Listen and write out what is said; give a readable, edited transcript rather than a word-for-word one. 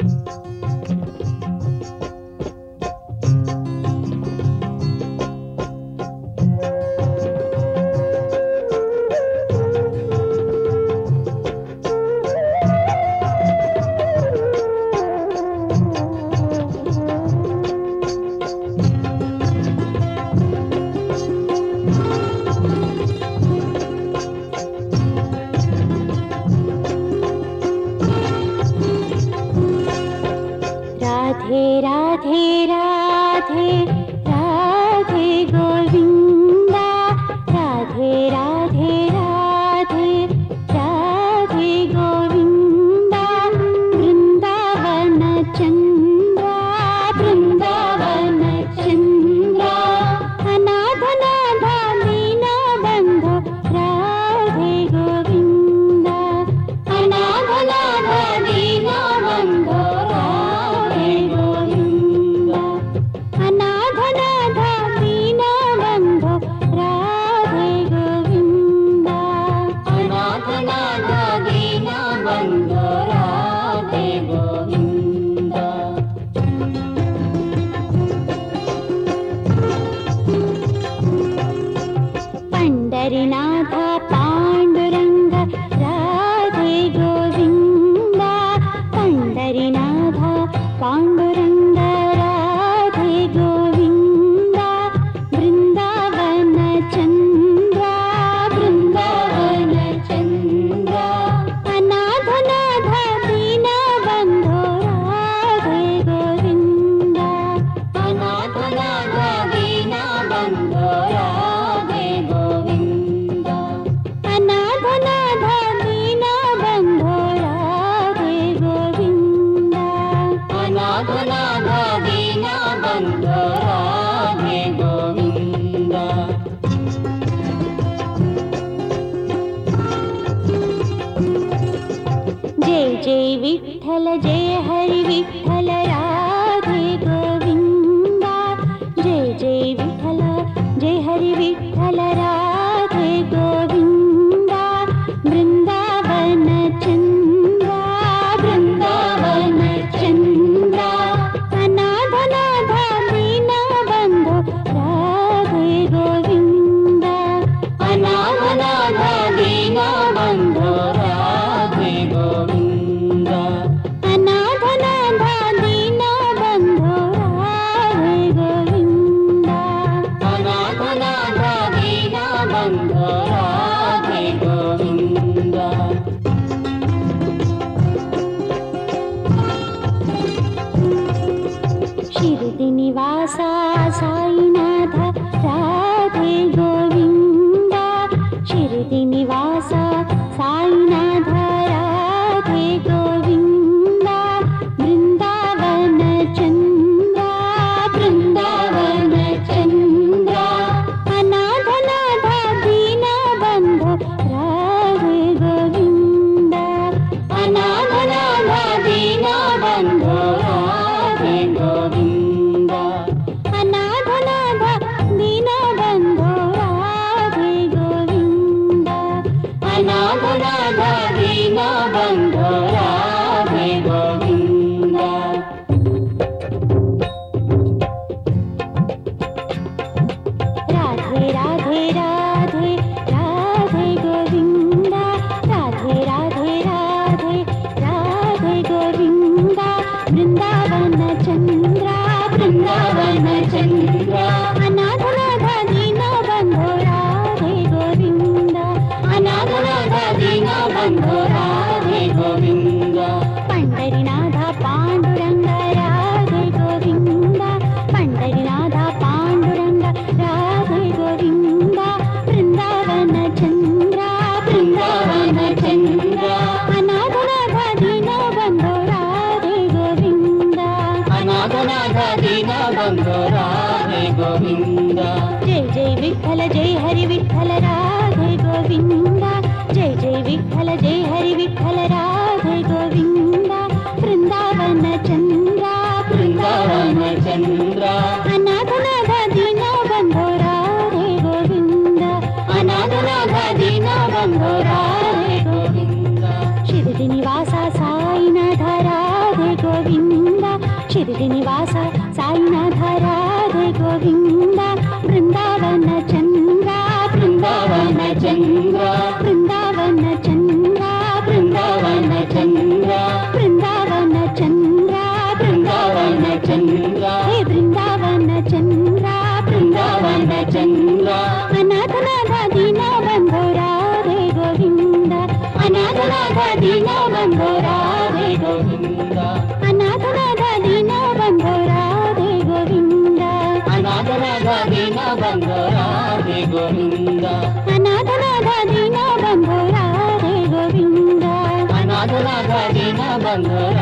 राधे राधे राधे राधे गोविंदा, राधे राधे राधे राधे गोविंदा, वृंदावन चंद्रा वृंदावन चंद्रा, अनाथ नाथा दीना बंधो राधे गोविंदा, अनाथ नाथा दीना बंधो राधे गोविंदा, अनाथ नाथा दीना बंधो राधे गोविंदा, अनाथ नाथा दीना बंधो राधे गोविंदा। पंढरीनाथ पांडुरंग राधे गोविंदा, पंढरीनाथ पांडुरंग राधे गोविंदा, वृंदावन चंद्रा वृंदावन चंद्रा, अनाथ नाथ दीना बंधो राधे गोविंदा, अनाथ नाथ दीना बंधो राधे गोविंदा, अनाथ नाथ दीना बंधो राधे गोविंदा, अनाथ नाथ दीना बंधो राधे गोविंदा। जय जय विठ्ठल जय हरि विठ्ठल राधे गोविंदा, जय जय विठ्ठल जय हरि विठ्ठल राधे गोविंदा, वृंदावन चंद्रा वृंदावन चंद्रा, अनाथ नाथ दीना बंधो राधे गोविंदा, अनाथ नाथ दीना बंधो राधे गोविंदा, अनाथ नाथ दीना बंधो राधे गोविंदा, अनाथ नाथ दीना बंधो राधे गोविंदा। शिरडी निवासा साईनाथ राधे गोविंदा, शिरडी निवासा साईनाथ राधे गोविंदा, वृंदावन चंद्रा वृंदावन चंद्रा, अनाथ नाथ दीना बंधो राधे गोविंदा, अनाथ नाथ दीना बंधो राधे गोविंदा, अनाथ नाथ दीना बंधो राधे गोविंदा, अनाथ नाथ दीना बंधो राधे गोविंदा। राधे राधे राधे राधे गोविंदा, राधे राधे राधे राधे गोविंदा, वृंदावन चंद्रा वृंदावन चंद्रा, अनाथ नाथ दीना बंधो राधे गोविंदा, अनाथ नाथ दीना बंधो राधे गोविंदा, पंढरीनाथ पांडुरंग राधे गोविंदा, पंढरीनाथ पांडुरंग राधे गोविंदा, वृंदावन चंद्रा वृंदावन चंद्रा, अनाथ नाथ दीना बंधो राधे गोविंदा, अनाथ नाथ दीना बंधो राधे गोविंदा। जय जय विठ्ठल जय हरि विठ्ठल राधे गोविंदा, जय जय विठ्ठल जय हरि विठ्ठल राधे गोविंदा, वृंदावन चंद्रा वृंदावन चंद्रा, अनाथ नाथ दीना बंधो राधे गोविंदा, अनाथ नाथ दीना बंधो राधे गोविंदा। शिरडी निवासा साईनाथ राधे गोविंदा, గోవింద షిరిడి నివాస సాయినాథ రాధే గోవింద బృందావన చంద్ర బృందావన చంద్ర బృందావన చంద్ర బృందావన చంద్ర బృందావన చంద్ర బృందావన చంద్ర హే బృందావన చంద్ర బృందావన చంద్ర అనాథనాథ దీన బంధో రాధే గోవింద అనాథనాథ దీన బంధో రాధే గోవింద అనాథనాథ దీన బంధో రాధే గోవింద అనాథనాథ దీన బంధో రాధే గోవింద అనాథనాథ దీన బంధో రాధే గోవింద అనాథనాథ దీన బంధో